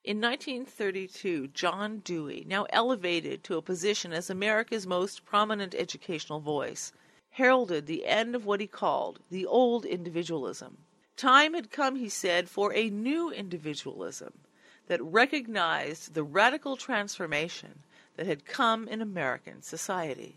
In 1932, John Dewey, now elevated to a position as America's most prominent educational voice, heralded the end of what he called the old individualism. Time had come, he said, for a new individualism that recognized the radical transformation that had come in American society.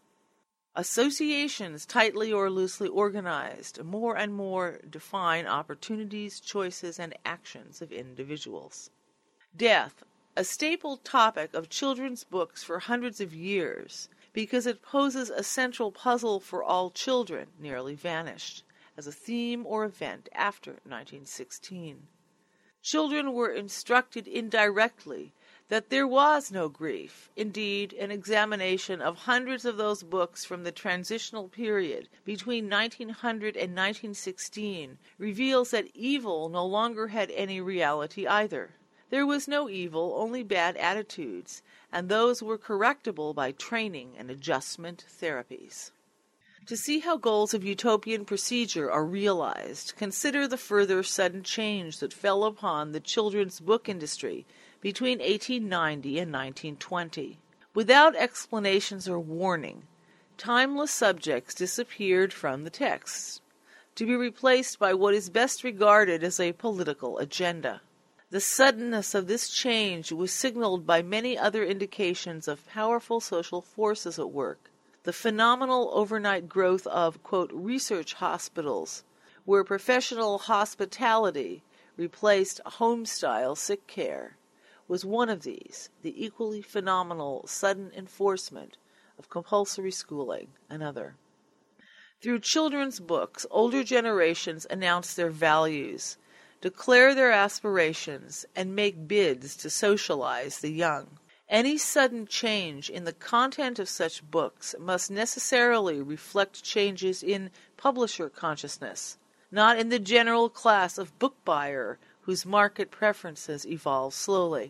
Associations, tightly or loosely organized, more and more define opportunities, choices, and actions of individuals. Death, a staple topic of children's books for hundreds of years, because it poses a central puzzle for all children, nearly vanished as a theme or event after 1916. Children were instructed indirectly that there was no grief. Indeed, an examination of hundreds of those books from the transitional period between 1900 and 1916 reveals that evil no longer had any reality either. There was no evil, only bad attitudes, and those were correctable by training and adjustment therapies. To see how goals of utopian procedure are realized, consider the further sudden change that fell upon the children's book industry between 1890 and 1920. Without explanations or warning, timeless subjects disappeared from the texts, to be replaced by what is best regarded as a political agenda. The suddenness of this change was signaled by many other indications of powerful social forces at work. The phenomenal overnight growth of, quote, research hospitals, where professional hospitality replaced home-style sick care, was one of these. The equally phenomenal sudden enforcement of compulsory schooling, another. Through children's books, older generations announce their values, declare their aspirations, and make bids to socialize the young. Any sudden change in the content of such books must necessarily reflect changes in publisher consciousness, not in the general class of book buyer whose market preferences evolve slowly.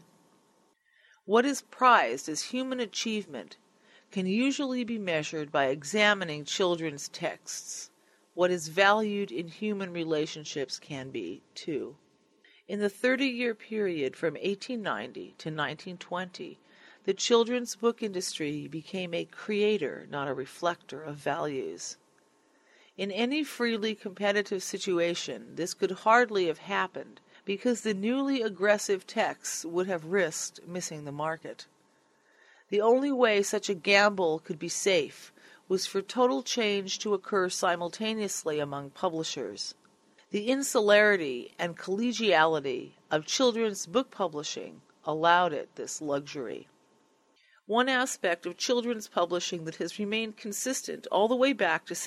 What is prized as human achievement can usually be measured by examining children's texts. What is valued in human relationships can be, too. In the 30-year period from 1890 to 1920, the children's book industry became a creator, not a reflector of values. In any freely competitive situation, this could hardly have happened, because the newly aggressive texts would have risked missing the market. The only way such a gamble could be safe was for total change to occur simultaneously among publishers. The insularity and collegiality of children's book publishing allowed it this luxury. One aspect of children's publishing that has remained consistent all the way back to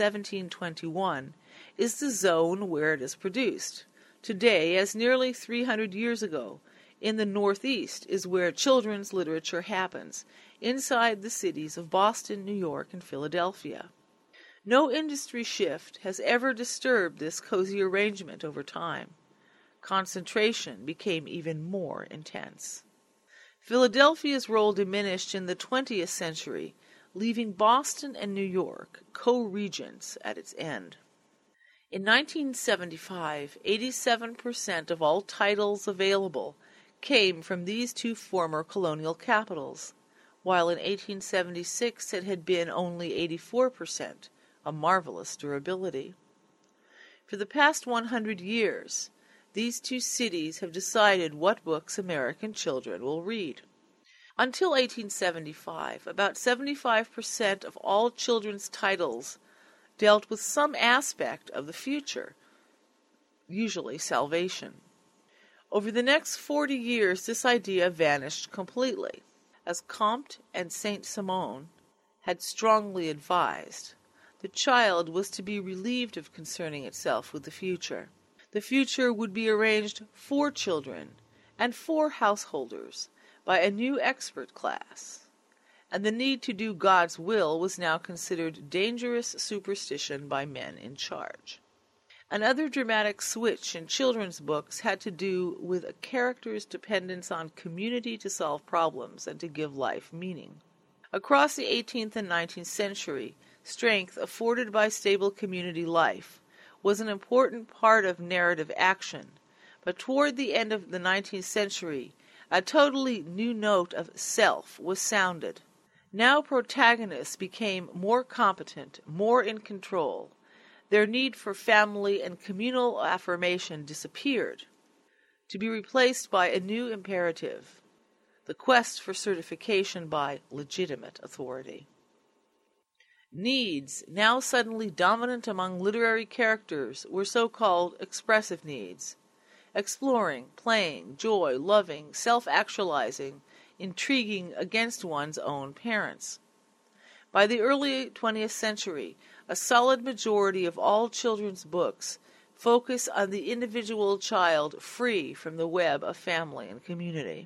1721 is the zone where it is produced. Today, as nearly 300 years ago, in the Northeast is where children's literature happens, inside the cities of Boston, New York, and Philadelphia. No industry shift has ever disturbed this cozy arrangement over time. Concentration became even more intense. Philadelphia's role diminished in the 20th century, leaving Boston and New York co-regents at its end. In 1975, 87% of all titles available came from these two former colonial capitals, while in 1876 it had been only 84%, a marvelous durability. For the past 100 years, these two cities have decided what books American children will read. Until 1875, about 75% of all children's titles dealt with some aspect of the future, usually salvation. Over the next 40 years, this idea vanished completely. As Comte and Saint-Simon had strongly advised, the child was to be relieved of concerning itself with the future. The future would be arranged for children and for householders by a new expert class, and the need to do God's will was now considered dangerous superstition by men in charge. Another dramatic switch in children's books had to do with a character's dependence on community to solve problems and to give life meaning. Across the 18th and 19th century, strength afforded by stable community life was an important part of narrative action, but toward the end of the 19th century, A totally new note of self was sounded. Now protagonists became more competent, more in control. Their need for family and communal affirmation disappeared, to be replaced by a new imperative, the quest for certification by legitimate authority. Needs, now suddenly dominant among literary characters, were so-called expressive needs. Exploring, playing, joy, loving, self-actualizing, intriguing against one's own parents. By the early 20th century, a solid majority of all children's books focus on the individual child free from the web of family and community.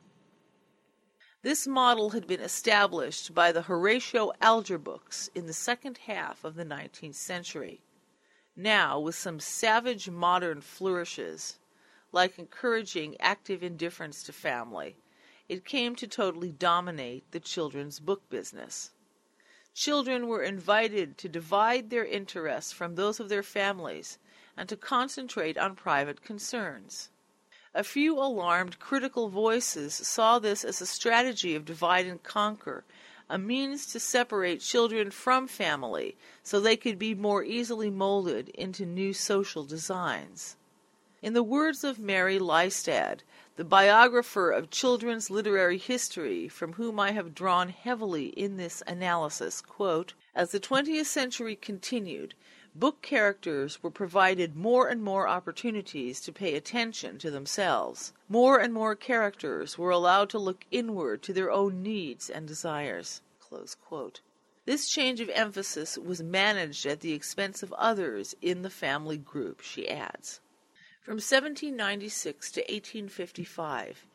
This model had been established by the Horatio Alger books in the second half of the 19th century. Now, with some savage modern flourishes, like encouraging active indifference to family, it came to totally dominate the children's book business. Children were invited to divide their interests from those of their families and to concentrate on private concerns. A few alarmed critical voices saw this as a strategy of divide and conquer, a means to separate children from family so they could be more easily molded into new social designs. In the words of Mary Lystad, the biographer of children's literary history from whom I have drawn heavily in this analysis, quote, "As the 20th century continued, book characters were provided more and more opportunities to pay attention to themselves. More and more characters were allowed to look inward to their own needs and desires." Close quote. This change of emphasis was managed at the expense of others in the family group, she adds. From 1796 to 1855,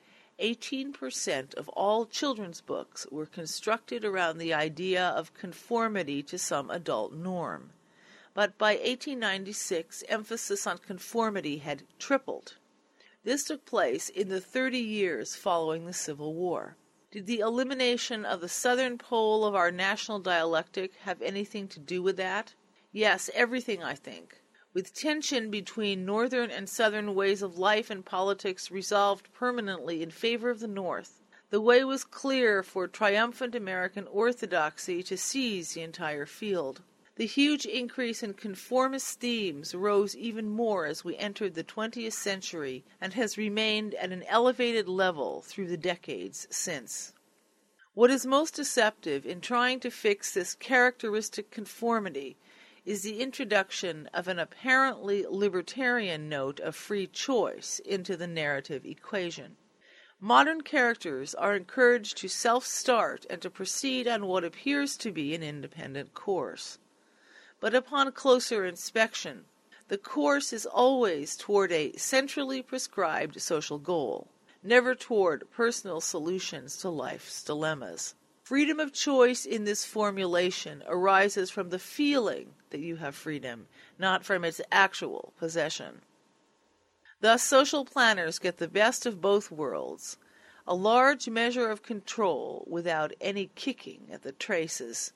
18% of all children's books were constructed around the idea of conformity to some adult norm. But by 1896, emphasis on conformity had tripled. This took place in the 30 years following the Civil War. Did the elimination of the southern pole of our national dialectic have anything to do with that? Yes, everything, I think. With tension between northern and southern ways of life and politics resolved permanently in favor of the North, the way was clear for triumphant American orthodoxy to seize the entire field. The huge increase in conformist themes rose even more as we entered the 20th century and has remained at an elevated level through the decades since. What is most deceptive in trying to fix this characteristic conformity is the introduction of an apparently libertarian note of free choice into the narrative equation. Modern characters are encouraged to self-start and to proceed on what appears to be an independent course. But upon closer inspection, the course is always toward a centrally prescribed social goal, never toward personal solutions to life's dilemmas. Freedom of choice in this formulation arises from the feeling that you have freedom, not from its actual possession. Thus, social planners get the best of both worlds, a large measure of control without any kicking at the traces.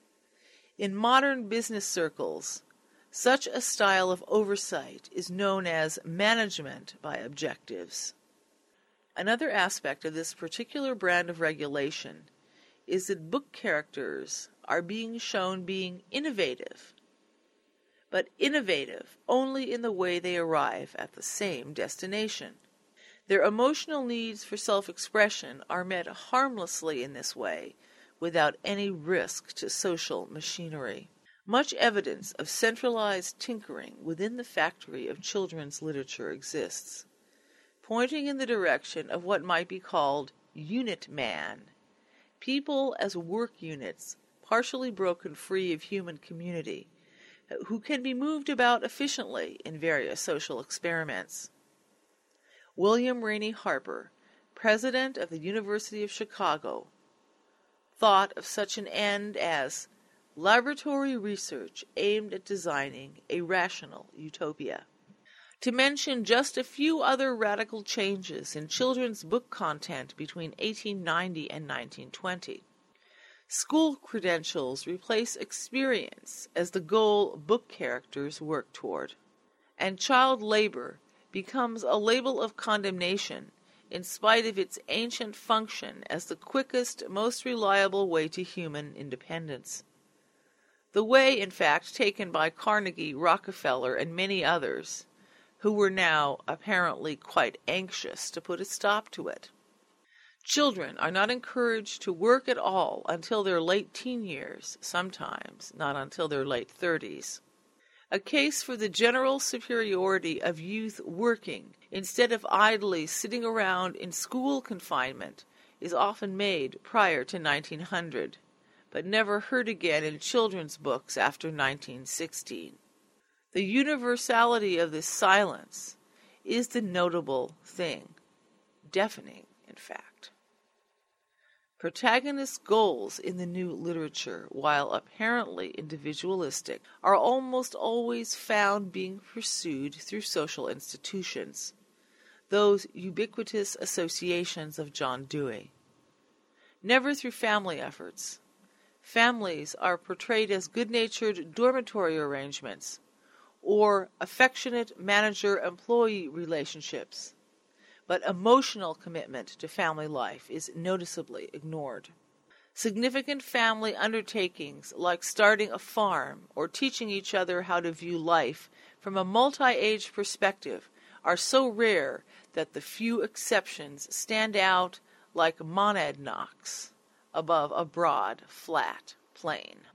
In modern business circles, such a style of oversight is known as management by objectives. Another aspect of this particular brand of regulation is that book characters are being shown being innovative, but innovative only in the way they arrive at the same destination. Their emotional needs for self-expression are met harmlessly in this way, without any risk to social machinery. Much evidence of centralized tinkering within the factory of children's literature exists, pointing in the direction of what might be called unit man, people as work units partially broken free of human community, who can be moved about efficiently in various social experiments. William Rainey Harper, president of the University of Chicago, thought of such an end as laboratory research aimed at designing a rational utopia. To mention just a few other radical changes in children's book content between 1890 and 1920. School credentials replace experience as the goal book characters work toward, and child labor becomes a label of condemnation in spite of its ancient function as the quickest, most reliable way to human independence. The way, in fact, taken by Carnegie, Rockefeller, and many others, who were now apparently quite anxious to put a stop to it. Children are not encouraged to work at all until their late teen years, sometimes not until their late 30s. A case for the general superiority of youth working instead of idly sitting around in school confinement is often made prior to 1900, but never heard again in children's books after 1916. The universality of this silence is the notable thing, deafening, in fact. Protagonist goals in the new literature, while apparently individualistic, are almost always found being pursued through social institutions, those ubiquitous associations of John Dewey. Never through family efforts. Families are portrayed as good-natured dormitory arrangements or affectionate manager-employee relationships, but emotional commitment to family life is noticeably ignored. Significant family undertakings like starting a farm or teaching each other how to view life from a multi-age perspective are so rare that the few exceptions stand out like monadnocks above a broad, flat plain.